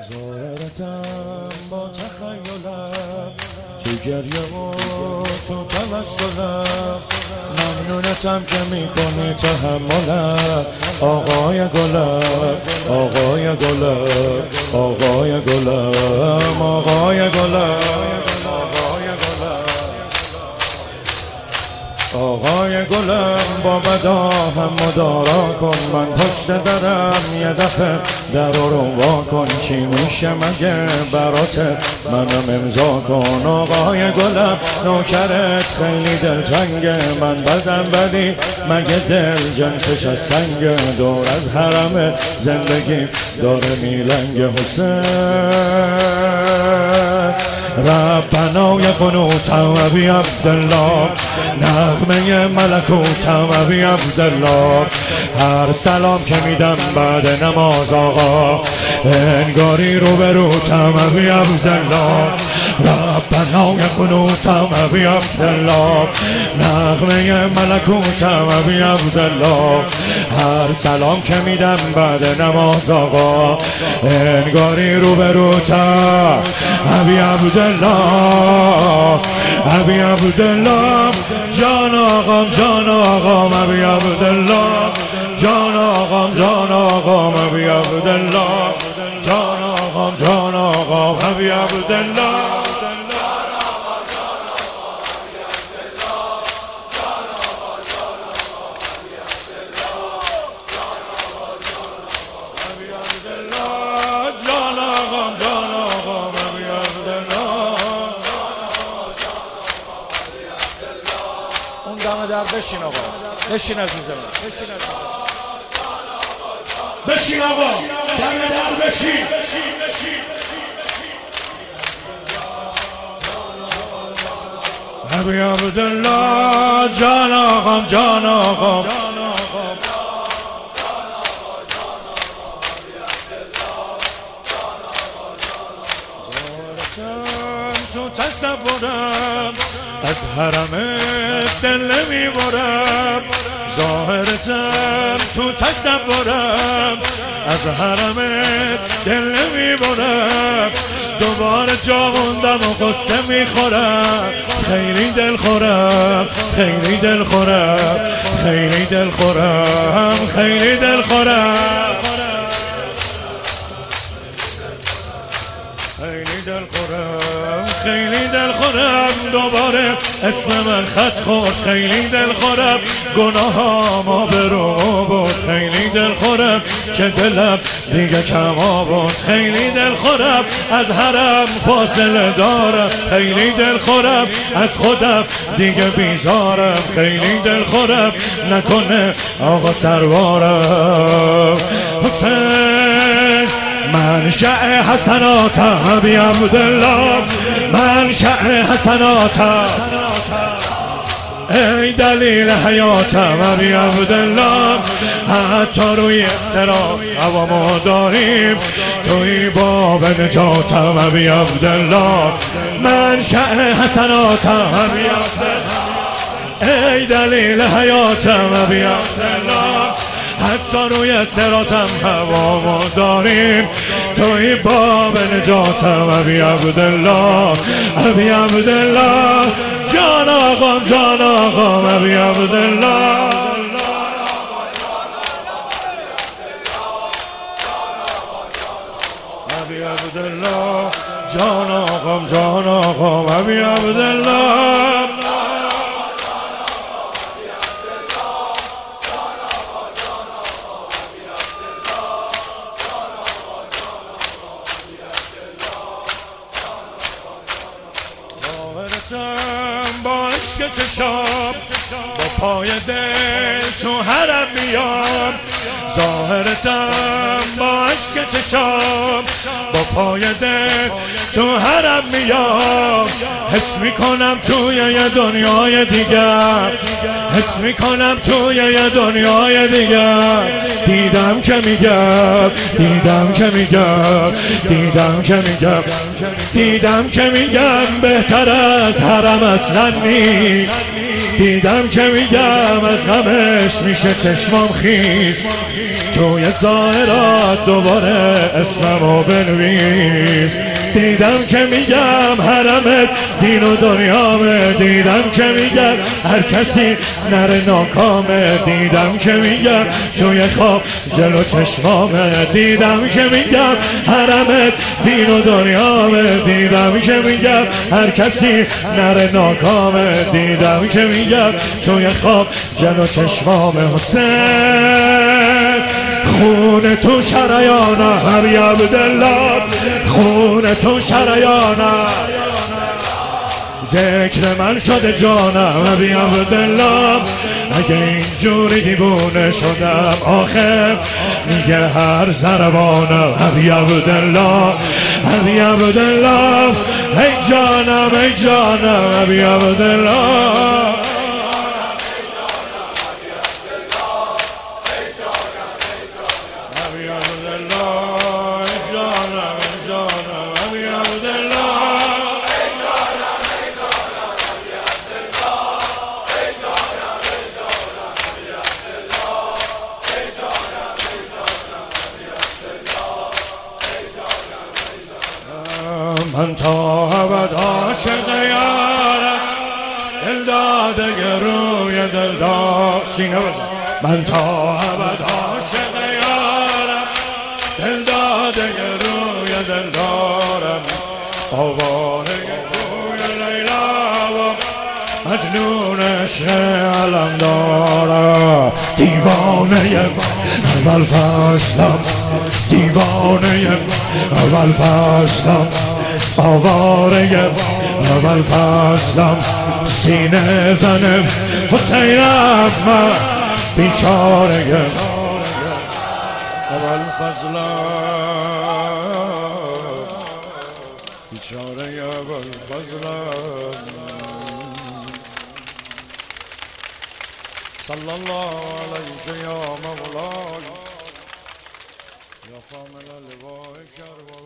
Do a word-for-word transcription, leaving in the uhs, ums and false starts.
ظاهرتم با تخیلم تو گریه و تو توسلم ممنونتم که میکنی تحملم آقای گلم آقای گلم آقای گلم آقای گلم آقای گلم با بدا هم مدارا کن من پشت درم یه دفعه در رو وا کن چی میشه مگه برات منم امضا کن آقای گلم نوکرت خیلی دلتنگه من بدم بدی مگه دل جنسش از سنگه دور از حرم زندگی داره میلنگ حسین ربنا یقنوتم ابی عبدالله نغمه ملکوتم ابی عبدالله هر سلام که میدم بعد نماز آقا انگاری رو بروتم ابی عبدالله ربنا یقنوتم ابی عبدالله نغمه ملکوتم ابی عبدالله هر سلام که میدم بعد نماز آقا انگاری رو بروتم ابی عبدالله ابی عبدالله جان آقام جان آقام ابی عبدالله جان آقام جان آقام ابی عبدالله جان آقام جان آقام ابی عبدالله دم در بشین آقا بشین عزیزم بشین آقا دم در بشین ابی عبدالله جان آقام جان آقام تو تصورم از حرم دل نمیبرم ظاهرتم تو تصورم از حرم دل نمیبرم دوباره جا موندم و قصه میخورم خیلی دل خورم خیلی دل خورم خیلی دل خورم خیلی دل خورم خیلی دل خورم خیلی دل خورم دوباره اسم من خط خورد خیلی دل خورم گناهامو برو بود خیلی دل خورم که دلم دیگه کما بود خیلی دل خورم از حرم فاصله دارم خیلی دل خورم از خودم دیگه بیزارم خیلی دل خورم نکنه آقا سروارم حسین منشأ حسناتم ابی عبدالله منشأ حسناتم ای دلیل حیاتم ابی عبدالله حتی روی صراط هوامو داریم توی باب نجاتم ابی عبدالله منشأ حسناتم ابی عبدالله ای دلیل حیاتم ابی عبدالله حتی روی صراطم هوامو داریم توی باب نجاتم ابی عبدالله ابی عبدالله جان آقام جان آقام ابی عبدالله ابی عبدالله جان آقام جان آقام ابی عبدالله با عشق چشام با پای دل تو حرم میام ظاهرتم با عشق چشام با پای دل تو حرم میام حس میکنم توی یه دنیای دیگر حس میکنم توی یه دنیای دیگر دیدم که میگم دیدم که میگم دیدم که میگم دیدم که میگم بهتر از حرم اصلا نیست دیدم که میگم از غمش میشه چشمام خیز، توی ظاهرات دوباره اسممو بنویس. دیدم که میگم حرمت دین و دنیامه، دیدم که میگم هر کسی نره ناکامه، دیدم که میگم توی خواب جلو چشمامه، دیدم که میگم حرمت دین و دنیامه، دیدم که میگم هر کسی نره ناکامه، دیدم که میگم توی خواب جلو چشمامه. حسین خون تو شریانه هر عبدالله، خون تو شریانه، ذکر من شده جانم ابی عبدالله. اگه اینجوری دیوونه شدم آخر میگه هر زربانم ابی عبدالله، ابی عبدالله. ای جانم ای جانم ابی عبدالله. من تا ابد عاشق یارم، دل داده روی دل داد سینه بزن. من تا ابد عاشق یارم، دل داده روی دل دارم، آواره روی لیلا و مجنون عشق علم دارم. دیوانه اول فصلم، دیوانه اول فصلم، آواره اول فصلم، سینه زنم حسینم من بیچاره اول فصلم، بیچاره اول فصلم. صلی الله علیک یا مولا یا کامل لواء کربلا.